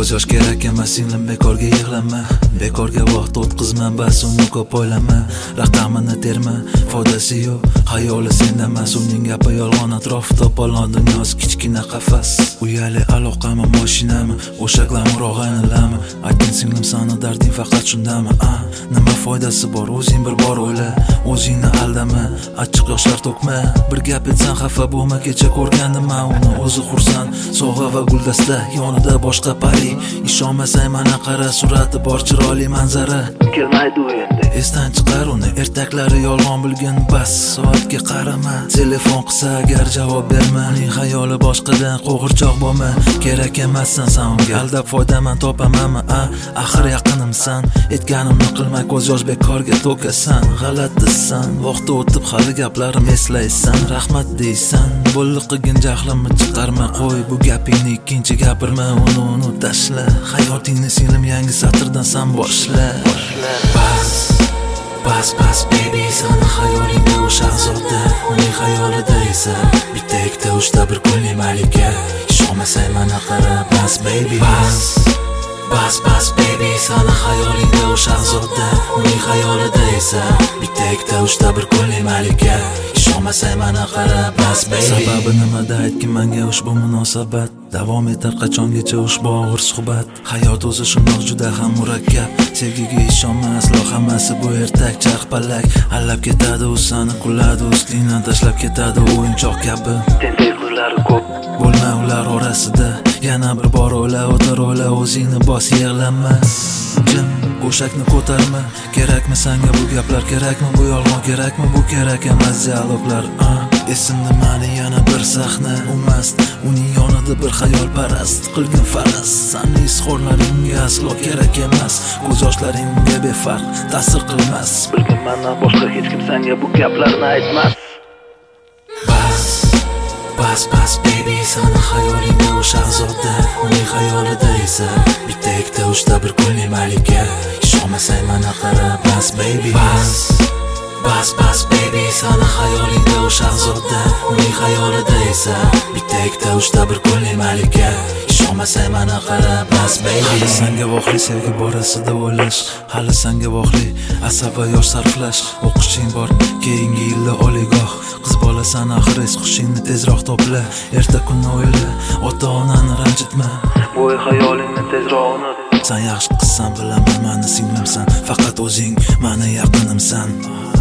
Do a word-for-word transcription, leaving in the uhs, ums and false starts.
ko'z yosh kerak emas singlim, bekorga yig'lama, bekorga vaqt o'tkazma, bas uni ko'p o'ylama, raqamini terma, foydasi yo'q, xayoli senda emas, uning gapi yolg'on, atrof to'polon, dunyosi kichkina qafas. Uyali aloqami, mashinami, o'sha glamur og'aynilami, aytgin singlim sani darding faqat shundami? A, nima foydasi bor, o'zing bir bor o'yla, o'zingni aldama, achchiq yoshlar to'kma, bir gap aytsang xafa bo'lma, kecha ko'rgandim uni, o'zi xursand, sovg'a va guldasta, yonida boshqa pari, ishonmasang mana qara, surati bor chiroyli manzara, kelmaydi u endi, esdan chiqar uni, ertaklari yolg'on bilgin, bas, soatga qarama, telefon qilsa agar javob berma, uning xayoli boshqadan, qo'g'irchoq bo'lma, kerak emassan san unga, aldab foydaman topamanmi, a, axir yaqinimsan, aytganimni qilma, ko'z yosh bekorga to'kasan, g'alatisan, vaqt o'tib hali gaplarim eslaysan, rahmat deysan, bo'ldi qilgin jahlimni chiqarma, qo'y bu gapingni ikkinchi gapirma, uni uni tashla, hayotingni singlim yangi satrdan san boshla. Bas, bas, bas baby, sani xayolingda u shahzoda, uning xayolida esa bitta ikkita uchta bir kunlik malika, ishonmasang mana qara, bas baby, bas, bas, bas baby, sani xayolingda u shahzoda, uning xayolida esa bitta ikkita uchta bir kunlik malika, ishonmasang mana qara, bas baby. Sababi nimada aytgin menga ushbu munosabat, davom etar qachongacha ushbu og'ir suhbat, hayot o'zi shundoq juda ham murakkab, sevgiga ishonma aslo, hammasi bu ertak charxpalak, allab ketadi u sani, kuladi ustingdan tashlab ketadi o'yinchoq kabi, tentak qizlari ko'p, bo'lma ular orasida, yana bir bor o'yla, o'tir o'yla, o'zingni bos, yig'lama, jim go'shakni ko'tarma, kerakmi sanga bu gaplar, kerakmi bu yolg'on, kerakmi bu kerak emas dialoglar, esimda mani yana bir sahna, u mast, uning yonida bir xayol parast, qilgin faraz, sani izhorlaringga aslo kerak emas, ko'z yoshlaring unga befarq ta'sir qilmas, bilgin mendan boshqa hech kim senga bu gaplarni aytmas. Bas, bas, bas baby, sani xayolingda u shahzoda, uning xayolida esa bitta ikkita uchta bir kunlik malika, ishonmasang mana qara, bas baby, bas, bas, bas baby, sani xayolingda u shahzoda, uning xayolida esa bitta ikkita uchta bir kunlik malika, ishonmasang mana qara, bas baby. Hali sanga voqli sevgi borasida o'ylash, hali sanga voqli asab va yosh sarflash, o'qishing bor keyingi yilda oliygoh, qiz bolasan axir es hushingni tezroq topla, erta kunni o'yla, ota onani ranjitma, bu xayolingni tezroq unut, san yaxshi qizsan bilaman, mani singlimsan, faqat o'zing mani yaqinimsan.